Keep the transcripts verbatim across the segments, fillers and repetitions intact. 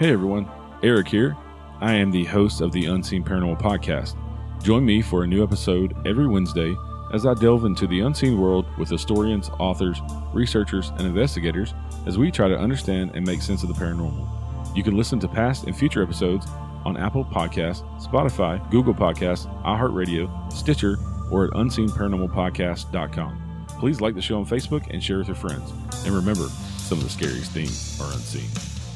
Hey everyone, Eric here. I am the host of the Unseen Paranormal Podcast. Join me for a new episode every Wednesday as I delve into the unseen world with historians, authors, researchers, and investigators as we try to understand and make sense of the paranormal. You can listen to past and future episodes on Apple Podcasts, Spotify, Google Podcasts, iHeartRadio, Stitcher, or at unseen paranormal podcast dot com. Please like the show on Facebook and share with your friends. And remember, some of the scariest things are unseen.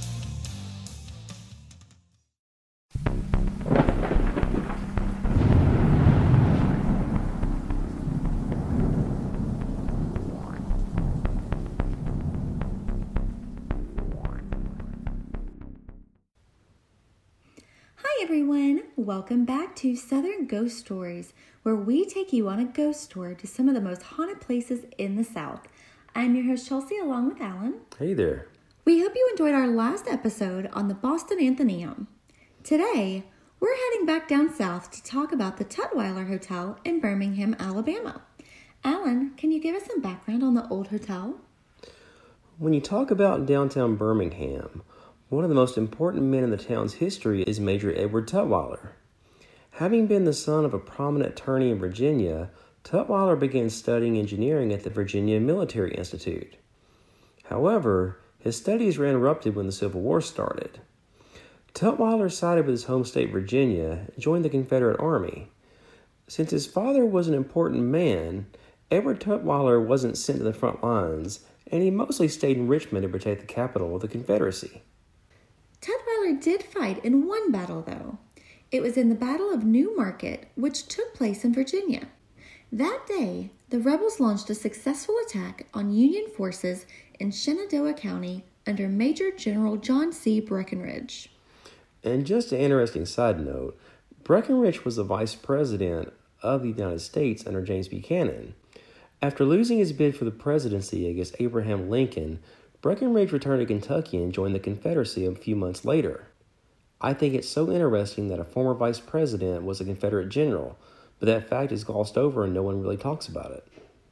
Everyone, welcome back to Southern Ghost Stories, where we take you on a ghost tour to some of the most haunted places in the South. I'm your host Chelsea, along with Alan. Hey there. We hope you enjoyed our last episode on the Boston Athenaeum. Today, we're heading back down south to talk about the Tutwiler Hotel in Birmingham, Alabama. Alan, can you give us some background on the old hotel? When you talk about downtown Birmingham, one of the most important men in the town's history is Major Edward Tutwiler. Having been the son of a prominent attorney in Virginia, Tutwiler began studying engineering at the Virginia Military Institute. However, his studies were interrupted when the Civil War started. Tutwiler sided with his home state Virginia and joined the Confederate Army. Since his father was an important man, Edward Tutwiler wasn't sent to the front lines, and he mostly stayed in Richmond to protect the capital of the Confederacy. Tutwiler did fight in one battle, though. It was in the Battle of New Market, which took place in Virginia. That day, the rebels launched a successful attack on Union forces in Shenandoah County under Major General John C. Breckinridge. And just an interesting side note, Breckinridge was the vice president of the United States under James Buchanan. After losing his bid for the presidency against Abraham Lincoln, Breckinridge returned to Kentucky and joined the Confederacy a few months later. I think it's so interesting that a former vice president was a Confederate general, but that fact is glossed over and no one really talks about it.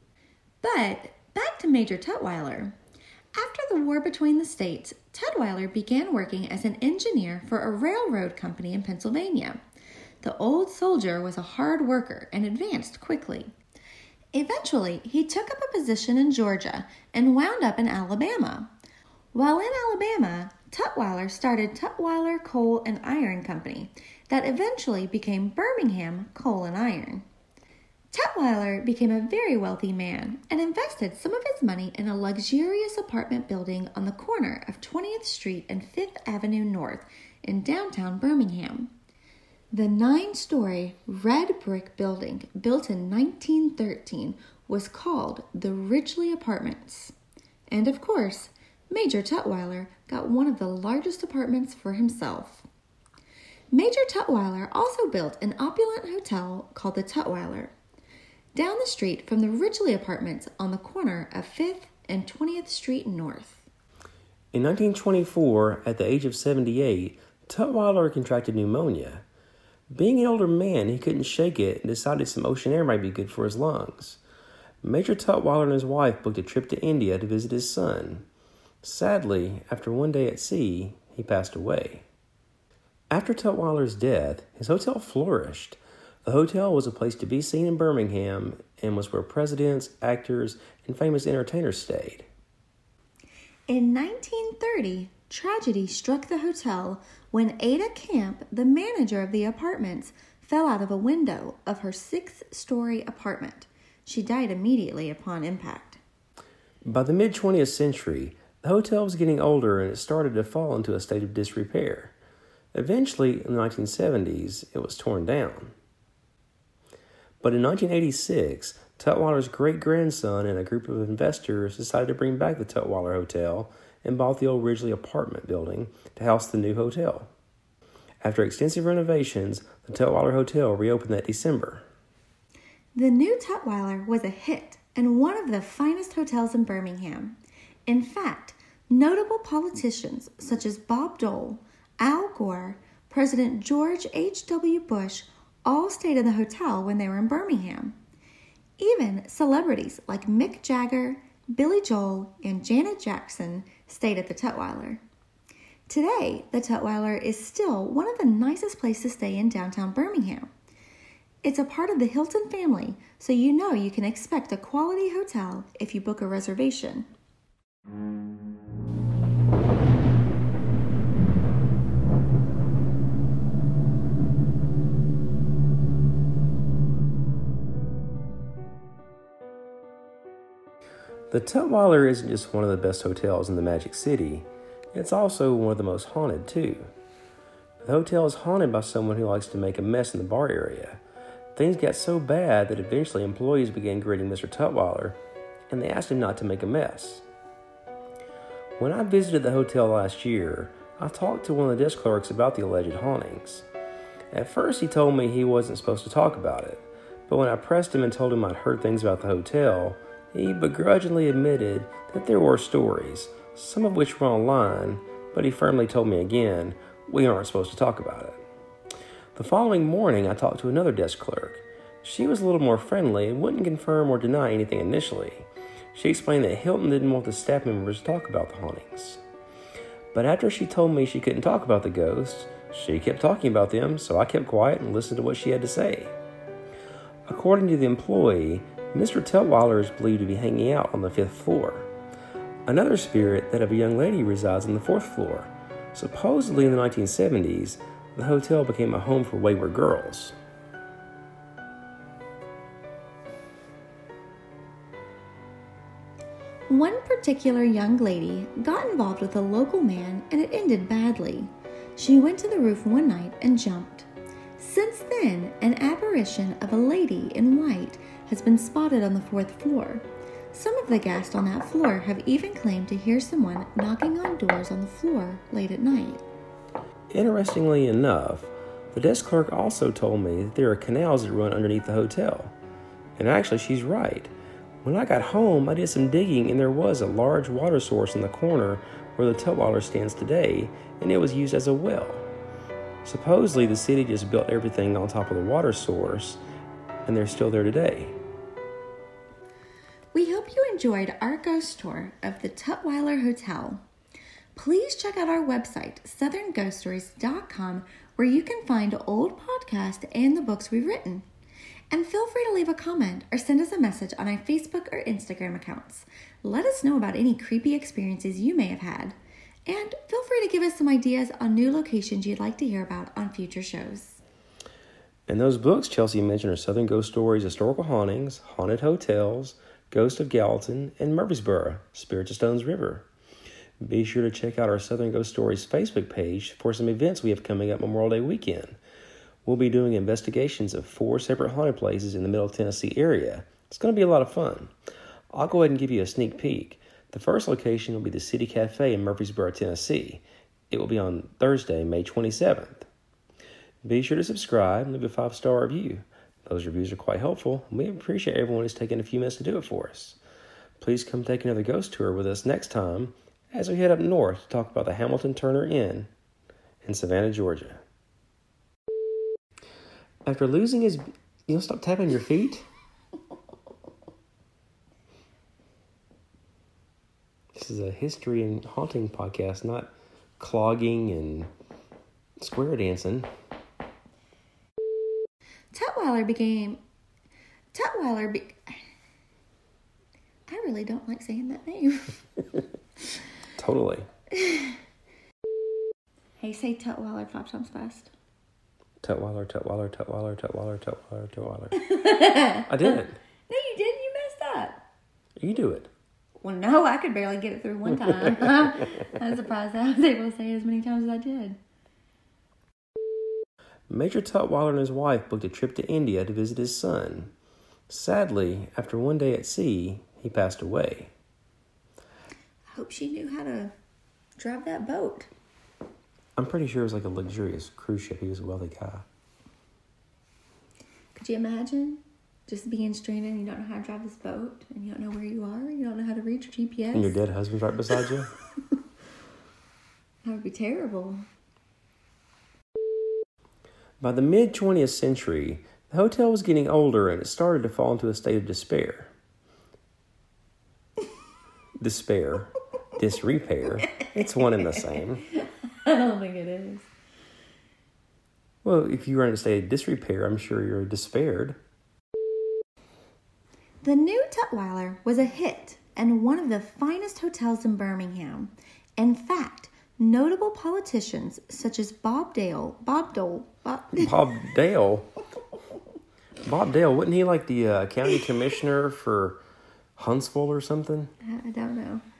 But back to Major Tutwiler. After the war between the states, Tutwiler began working as an engineer for a railroad company in Pennsylvania. The old soldier was a hard worker and advanced quickly. Eventually, he took up a position in Georgia and wound up in Alabama. While in Alabama, Tutwiler started Tutwiler Coal and Iron Company that eventually became Birmingham Coal and Iron. Tutwiler became a very wealthy man and invested some of his money in a luxurious apartment building on the corner of twentieth Street and fifth Avenue North in downtown Birmingham. The nine-story red brick building, built in nineteen thirteen, was called the Ridgely Apartments. And of course, Major Tutwiler got one of the largest apartments for himself. Major Tutwiler also built an opulent hotel called the Tutwiler, down the street from the Ridgely Apartments on the corner of fifth and twentieth Street North. In nineteen twenty-four, at the age of seventy-eight, Tutwiler contracted pneumonia. Being an older man, he couldn't shake it and decided some ocean air might be good for his lungs. Major Tutwiler and his wife booked a trip to India to visit his son. Sadly, after one day at sea, he passed away. After Tutwiler's death, his hotel flourished. The hotel was a place to be seen in Birmingham and was where presidents, actors, and famous entertainers stayed. In nineteen thirty, tragedy struck the hotel when Ada Camp, the manager of the apartments, fell out of a window of her six-story apartment. She died immediately upon impact. By the mid-twentieth century, the hotel was getting older and it started to fall into a state of disrepair. Eventually, in the nineteen seventies, it was torn down. But in nineteen eighty-six, Tutwiler's great-grandson and a group of investors decided to bring back the Tutwiler Hotel and bought the old Ridgely apartment building to house the new hotel. After extensive renovations, the Tutwiler Hotel reopened that December. The new Tutwiler was a hit and one of the finest hotels in Birmingham. In fact, notable politicians such as Bob Dole, Al Gore, President George H W Bush all stayed in the hotel when they were in Birmingham. Even celebrities like Mick Jagger, Billy Joel, and Janet Jackson stayed at the Tutwiler. Today, the Tutwiler is still one of the nicest places to stay in downtown Birmingham. It's a part of the Hilton family, so you know you can expect a quality hotel if you book a reservation. The Tutwiler isn't just one of the best hotels in the Magic City, it's also one of the most haunted too. The hotel is haunted by someone who likes to make a mess in the bar area. Things got so bad that eventually employees began greeting Mister Tutwiler, and they asked him not to make a mess. When I visited the hotel last year, I talked to one of the desk clerks about the alleged hauntings. At first he told me he wasn't supposed to talk about it, but when I pressed him and told him I'd heard things about the hotel, he begrudgingly admitted that there were stories, some of which were online, but he firmly told me again, we aren't supposed to talk about it. The following morning, I talked to another desk clerk. She was a little more friendly and wouldn't confirm or deny anything initially. She explained that Hilton didn't want the staff members to talk about the hauntings. But after she told me she couldn't talk about the ghosts, she kept talking about them, so I kept quiet and listened to what she had to say. According to the employee, Mister Tutwiler is believed to be hanging out on the fifth floor. Another spirit, that of a young lady, resides on the fourth floor. Supposedly in the nineteen seventies, the hotel became a home for wayward girls. One particular young lady got involved with a local man and it ended badly. She went to the roof one night and jumped. Since then, an apparition of a lady in white has been spotted on the fourth floor. Some of the guests on that floor have even claimed to hear someone knocking on doors on the floor late at night. Interestingly enough, the desk clerk also told me that there are canals that run underneath the hotel. And actually, she's right. When I got home, I did some digging and there was a large water source in the corner where the Tutwiler stands today, and it was used as a well. Supposedly, the city just built everything on top of the water source, and they're still there today. We hope you enjoyed our ghost tour of the Tutwiler Hotel. Please check out our website, southern ghost stories dot com, where you can find old podcasts and the books we've written. And feel free to leave a comment or send us a message on our Facebook or Instagram accounts. Let us know about any creepy experiences you may have had. And feel free to give us some ideas on new locations you'd like to hear about on future shows. And those books Chelsea mentioned are Southern Ghost Stories, Historical Hauntings, Haunted Hotels, Ghost of Gallatin, and Murfreesboro, Spirits of Stones River. Be sure to check out our Southern Ghost Stories Facebook page for some events we have coming up Memorial Day weekend. We'll be doing investigations of four separate haunted places in the Middle Tennessee area. It's going to be a lot of fun. I'll go ahead and give you a sneak peek. The first location will be the City Cafe in Murfreesboro, Tennessee. It will be on Thursday, May twenty-seventh. Be sure to subscribe and leave a five-star review. Those reviews are quite helpful, and we appreciate everyone who's taken a few minutes to do it for us. Please come take another ghost tour with us next time as we head up north to talk about the Hamilton Turner Inn in Savannah, Georgia. After losing his... You don't stop tapping your feet? This is a history and haunting podcast, not clogging and square dancing. Tutwiler became... Tutwiler be... I really don't like saying that name. Totally. Hey, say Tutwiler five times fast. Tutwiler, Tutwiler, Tutwiler, Tutwiler, Tutwiler, Tutwiler. I did. No, you didn't. You messed up. You do it. Well, no, I could barely get it through one time. I'm surprised I was able to say it as many times as I did. Major Tutwiler and his wife booked a trip to India to visit his son. Sadly, after one day at sea, he passed away. I hope she knew how to drive that boat. I'm pretty sure it was like a luxurious cruise ship. He was a wealthy guy. Could you imagine just being stranded and you don't know how to drive this boat and you don't know where you are, you don't know how to read your G P S? And your dead husband's right beside you? That would be terrible. By the mid-twentieth century, the hotel was getting older and it started to fall into a state of despair. Despair. Disrepair. It's one and the same. I don't think it is. Well, if you were in a state of disrepair, I'm sure you're despaired. The new Tutwiler was a hit and one of the finest hotels in Birmingham. In fact, notable politicians such as Bob Dale, Bob Dole, Bob, Bob Dale? Bob Dale, wasn't he like the uh, county commissioner for Huntsville or something? I don't know.